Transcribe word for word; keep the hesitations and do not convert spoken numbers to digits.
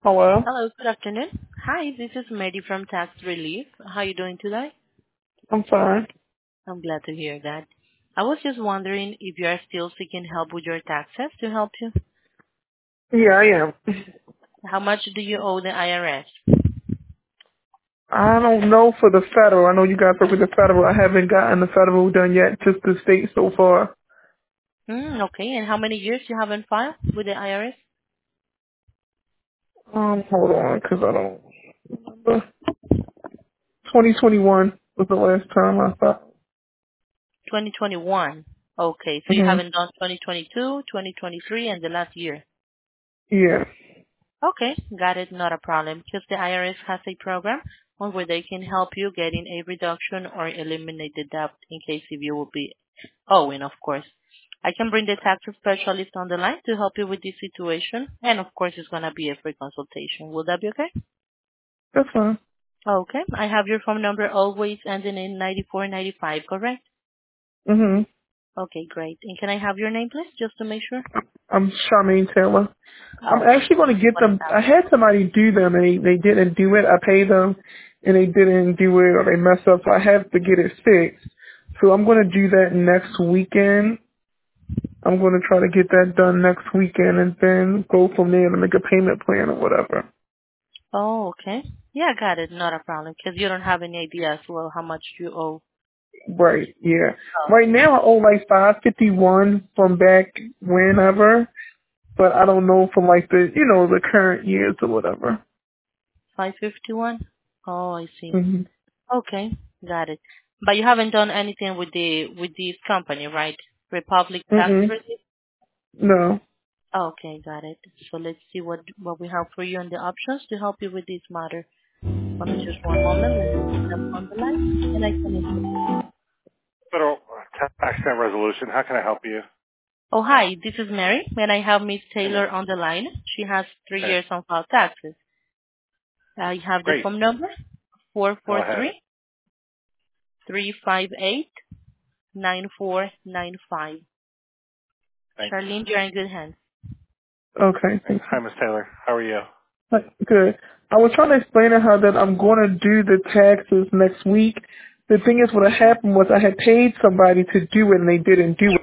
Hello? Hello, good afternoon. Hi, this is Mary from Tax Relief. How are you doing today? I'm fine. I'm glad to hear that. I was just wondering if you are still seeking help with your taxes to help you. Yeah, I am. How much do you owe the I R S? I don't know for the federal. I know you guys work with the federal. I haven't gotten the federal done yet, just the state so far. Hmm, okay, and how many years you haven't filed with the I R S? Um, hold on, because I don't remember. twenty twenty-one was the last time I thought. twenty twenty-one. Okay, so you hmm haven't done twenty twenty-two, twenty twenty-three, and the last year. Yeah, Okay, got it. Not a problem. Because the I R S has a program on where they can help you getting a reduction or eliminate the debt in case if you will be owing, of course. I can bring the tax specialist on the line to help you with this situation, and of course, it's gonna be a free consultation. Will that be okay? that's fine. Okay. I have your phone number always ending in ninety-four ninety-five, correct? hmm Okay, great. And can I have your name, please, just to make sure? I'm Charmaine Taylor. I'm Oh, actually going to get what is them. that? I had somebody do them, and they, they didn't do it. I paid them, and they didn't do it, or they messed up, so I have to get it fixed. So I'm going to do that next weekend. I'm going to try to get that done next weekend and then go from there to make a payment plan or whatever. Oh, okay. Yeah, got it. Not a problem. Because you don't have any idea as well how much you owe. Right, yeah. Oh, Right now I owe like five fifty one from back whenever, but I don't know from like the, you know, the current years or whatever. five fifty-one? Oh, I see. hmm Okay, got it. But you haven't done anything with the with this company, right? Republic Tax Mm-mm. Relief? No. Okay, got it. So let's see what what we have for you and the options to help you with this matter. For me just one moment. Let me step on the line, and I can introduce. Federal tax time resolution. How can I help you? Oh, hi, this is Mary, and I have Miss Hey, Taylor man. on the line. She has three Okay. years on file taxes. I have the Great. phone number, four Go four ahead. three three five eight nine four nine five. Thanks. Charlene, you're in good hands. Okay, thank you. Hi, Miss Taylor. How are you? Hi, good. I was trying to explain to her that I'm going to do the taxes next week. The thing is, what had happened was I had paid somebody to do it and they didn't do it.